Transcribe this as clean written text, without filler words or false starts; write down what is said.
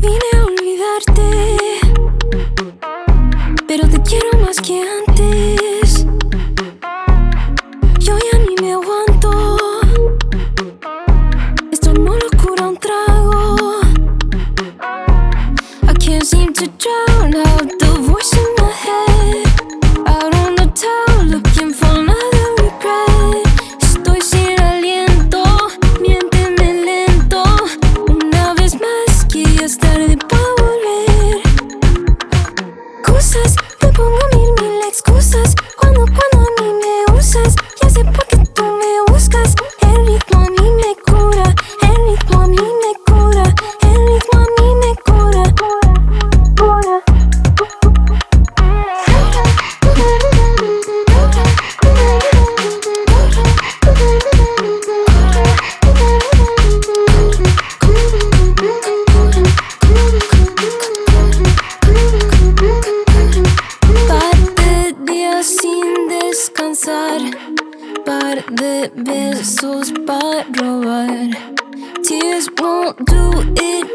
vine a olvidarte, pero te quiero más que antes. Yo ya ni me aguanto, esto no lo cura un trago. I can't seem to drown out the voice in my head, out on the town looking for another regret. Estoy sin aliento, miénteme lento, una vez más que ya es tarde para volver. Excusas, te pongo mil excusas cuando a mí me usas. Ya sé por qué tú me buscas. El ritmo a mí me cura, el ritmo a mí me cura, el ritmo a mí me cura, cura. Par de días sin descansar, par de besos para robar. Tears won't do it